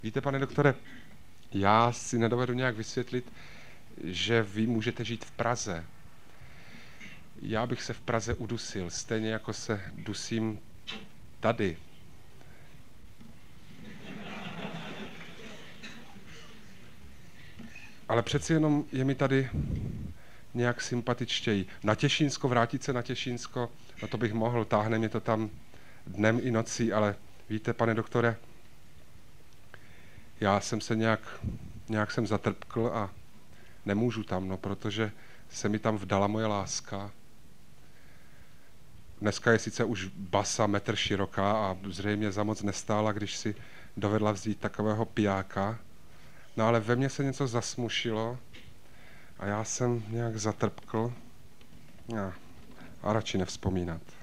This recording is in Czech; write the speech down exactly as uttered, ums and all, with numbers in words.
Víte, pane doktore, já si nedovedu nějak vysvětlit, že vy můžete žít v Praze. Já bych se v Praze udusil, stejně jako se dusím tady. Ale přeci jenom je mi tady nějak sympatičtěji. Na Těšínsko, vrátit se na Těšínsko, no to bych mohl, táhne mě to tam dnem i nocí, ale víte, pane doktore, já jsem se nějak, nějak jsem zatrpkl a nemůžu tam, no, protože se mi tam vdala moje láska. Dneska je sice už basa metr široká a zřejmě za moc nestála, když si dovedla vzít takového pijáka. No ale ve mně se něco zasmušilo a já jsem nějak zatrpkl a, a radši nevzpomínat.